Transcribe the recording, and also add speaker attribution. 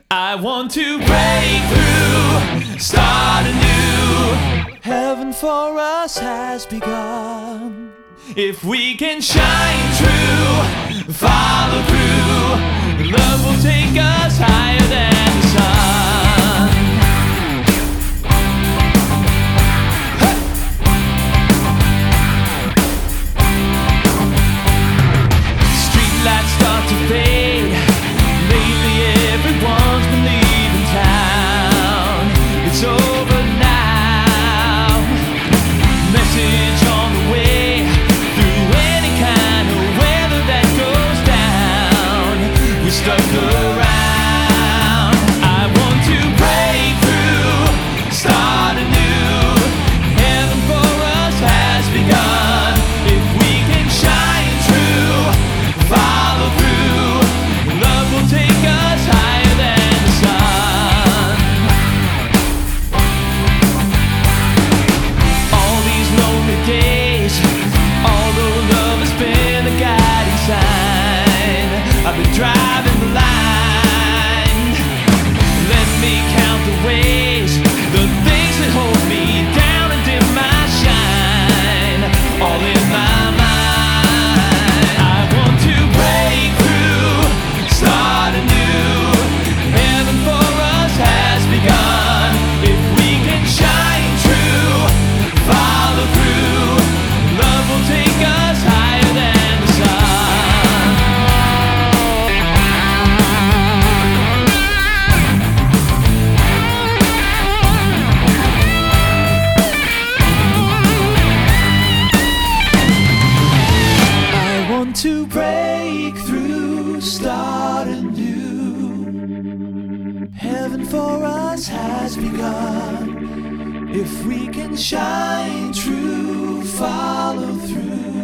Speaker 1: I want to break through, start anew. Heaven for us has begun. If we can shine true, follow through, love will take us higher than the sun. Hey! Streetlights start to fade. Lately everyone's been leaving town. It's over now. Message on the way. Through any kind of weather that goes down, we're stuck around. I want to break through, start anew. Heaven for us has begun. If we can shine true, follow through, love will take us higher than the sun. All these lonely days, although love has been a guiding sign, I've been driving blind. Let me count the ways, the things that hold me down and dim my shine, all in my mind. I want to break through, start anew. Heaven for us has begun. If we can shine true, follow through, love will take us higher than the sun. I want to break through, start anew. Heaven for us has begun. If we can shine true, follow through,